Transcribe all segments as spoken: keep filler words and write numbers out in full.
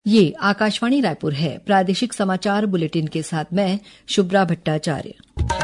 ये आकाशवाणी रायपुर है। प्रादेशिक समाचार बुलेटिन के साथ मैं शुभ्रा भट्टाचार्य।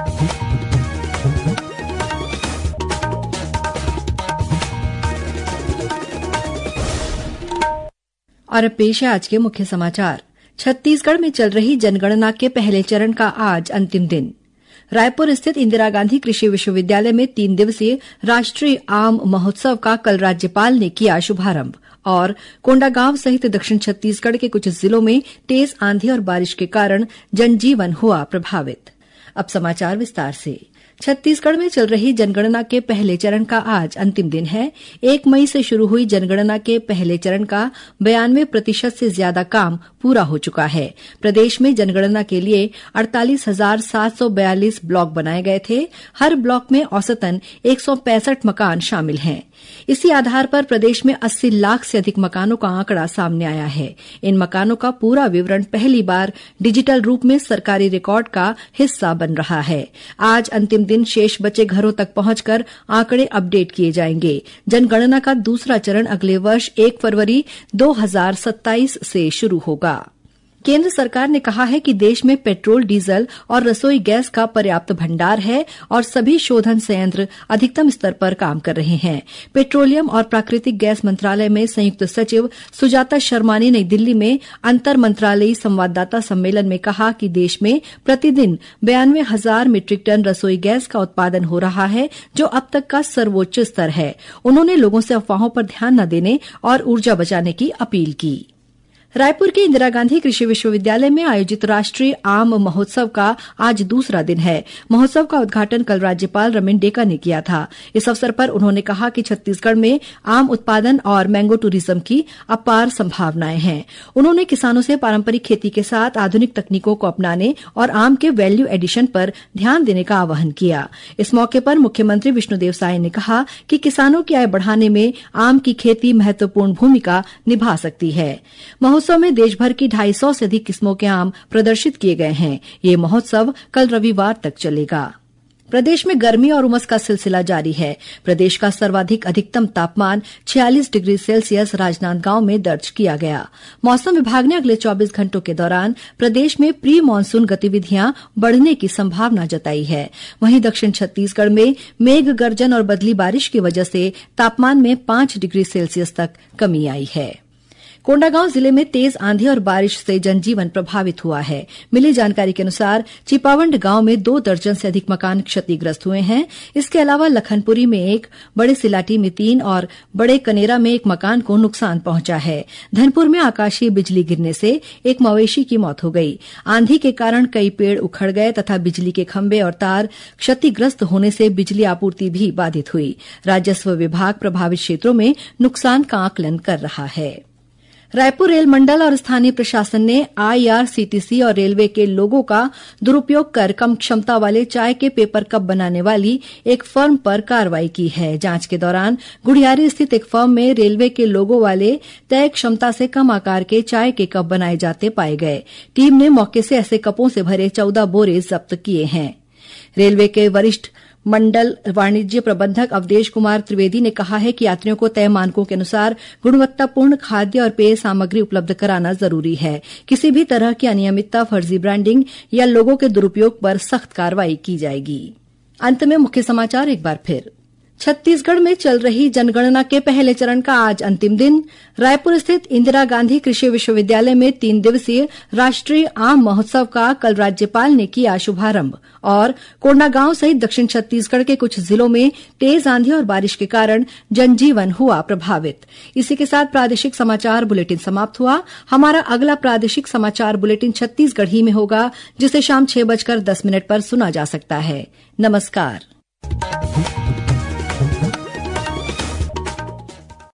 और अब पेश है आज के मुख्य समाचार। छत्तीसगढ़ में चल रही जनगणना के पहले चरण का आज अंतिम दिन। रायपुर स्थित इंदिरा गांधी कृषि विश्वविद्यालय में तीन दिवसीय राष्ट्रीय आम महोत्सव का कल राज्यपाल ने किया शुभारंभ और कोंडागांव सहित दक्षिण छत्तीसगढ़ के कुछ जिलों में तेज आंधी और बारिश के कारण जनजीवन हुआ प्रभावित। अब समाचार विस्तार से। छत्तीसगढ़ में चल रही जनगणना के पहले चरण का आज अंतिम दिन है। एक मई से शुरू हुई जनगणना के पहले चरण का बयानवे प्रतिशत से ज्यादा काम पूरा हो चुका है। प्रदेश में जनगणना के लिए अड़तालीस हजार सात सौ बयालीस ब्लॉक बनाए गए थे। हर ब्लॉक में औसतन एक सौ पैंसठ मकान शामिल हैं। इसी आधार पर प्रदेश में अस्सी लाख से अधिक मकानों का आंकड़ा सामने आया है। इन मकानों का पूरा विवरण पहली बार डिजिटल रूप में सरकारी रिकॉर्ड का हिस्सा बन रहा है। आज अंतिम दिन शेष बचे घरों तक पहुंचकर आंकड़े अपडेट किए जाएंगे। जनगणना का दूसरा चरण अगले वर्ष एक फरवरी दो हजार सत्ताईस से शुरू होगा। केंद्र सरकार ने कहा है कि देश में पेट्रोल, डीजल और रसोई गैस का पर्याप्त भंडार है और सभी शोधन संयंत्र अधिकतम स्तर पर काम कर रहे हैं। पेट्रोलियम और प्राकृतिक गैस मंत्रालय में संयुक्त सचिव सुजाता शर्मा ने नई दिल्ली में अंतर मंत्रालयी संवाददाता सम्मेलन में कहा कि देश में प्रतिदिन बयानवे हजार मीट्रिक टन रसोई गैस का उत्पादन हो रहा है, जो अब तक का सर्वोच्च स्तर है। उन्होंने लोगों से अफवाहों पर ध्यान न देने और ऊर्जा बचाने की अपील की। रायपुर के इंदिरा गांधी कृषि विश्वविद्यालय में आयोजित राष्ट्रीय आम महोत्सव का आज दूसरा दिन है। महोत्सव का उद्घाटन कल राज्यपाल रमेन डेका ने किया था। इस अवसर पर उन्होंने कहा कि छत्तीसगढ़ में आम उत्पादन और मैंगो टूरिज्म की अपार संभावनाएं हैं। उन्होंने किसानों से पारंपरिक खेती के साथ आधुनिक तकनीकों को अपनाने और आम के वैल्यू एडिशन पर ध्यान देने का आह्वान किया। इस मौके पर मुख्यमंत्री विष्णुदेव साय ने कहा कि किसानों की आय बढ़ाने में आम की खेती महत्वपूर्ण भूमिका निभा सकती है। महोत्सव में देश भर की ढाई सौ से अधिक किस्मों के आम प्रदर्शित किए गए हैं। ये महोत्सव कल रविवार तक चलेगा। प्रदेश में गर्मी और उमस का सिलसिला जारी है। प्रदेश का सर्वाधिक अधिकतम तापमान छियालीस डिग्री सेल्सियस राजनांदगांव में दर्ज किया गया। मौसम विभाग ने अगले चौबीस घंटों के दौरान प्रदेश में प्री मानसून गतिविधियां बढ़ने की संभावना जताई है। वहीं दक्षिण छत्तीसगढ़ में मेघ गर्जन और बदली बारिश की वजह से तापमान में पांच डिग्री सेल्सियस तक कमी आई है। कोंडागांव जिले में तेज आंधी और बारिश से जनजीवन प्रभावित हुआ है। मिली जानकारी के अनुसार चिपावंड गांव में दो दर्जन से अधिक मकान क्षतिग्रस्त हुए हैं। इसके अलावा लखनपुरी में एक, बड़े सिलाटी में तीन और बड़े कनेरा में एक मकान को नुकसान पहुंचा है। धनपुर में आकाशीय बिजली गिरने से एक मवेशी की मौत हो गई। आंधी के कारण कई पेड़ उखड़ गए तथा बिजली के खंभे और तार क्षतिग्रस्त होने से बिजली आपूर्ति भी बाधित हुई। राजस्व विभाग प्रभावित क्षेत्रों में नुकसान का आकलन कर रहा है। रायपुर रेल मंडल और स्थानीय प्रशासन ने आईआरसीटीसी और रेलवे के लोगों का दुरुपयोग कर कम क्षमता वाले चाय के पेपर कप बनाने वाली एक फर्म पर कार्रवाई की है। जांच के दौरान गुढ़ियारी स्थित एक फर्म में रेलवे के लोगों वाले तय क्षमता से कम आकार के चाय के कप बनाए जाते पाए गए। टीम ने मौके से ऐसे कपों से भरे चौदह बोरे जब्त किए हैं। रेलवे के वरिष्ठ मंडल वाणिज्य प्रबंधक अवधेश कुमार त्रिवेदी ने कहा है कि यात्रियों को तय मानकों के अनुसार गुणवत्तापूर्ण खाद्य और पेय सामग्री उपलब्ध कराना जरूरी है। किसी भी तरह की अनियमितता, फर्जी ब्रांडिंग या लोगों के दुरुपयोग पर सख्त कार्रवाई की जाएगी। अंत में मुख्य समाचार एक बार फिर। छत्तीसगढ़ में चल रही जनगणना के पहले चरण का आज अंतिम दिन। रायपुर स्थित इंदिरा गांधी कृषि विश्वविद्यालय में तीन दिवसीय राष्ट्रीय आम महोत्सव का कल राज्यपाल ने किया शुभारंभ और कोंडागांव सहित दक्षिण छत्तीसगढ़ के कुछ जिलों में तेज आंधी और बारिश के कारण जनजीवन हुआ प्रभावित। इसी के साथ प्रादेशिक समाचार बुलेटिन समाप्त हुआ। हमारा अगला प्रादेशिक समाचार बुलेटिन छत्तीसगढ़ी में होगा, जिसे शाम छह बजकर दस मिनट पर सुना जा सकता है। नमस्कार।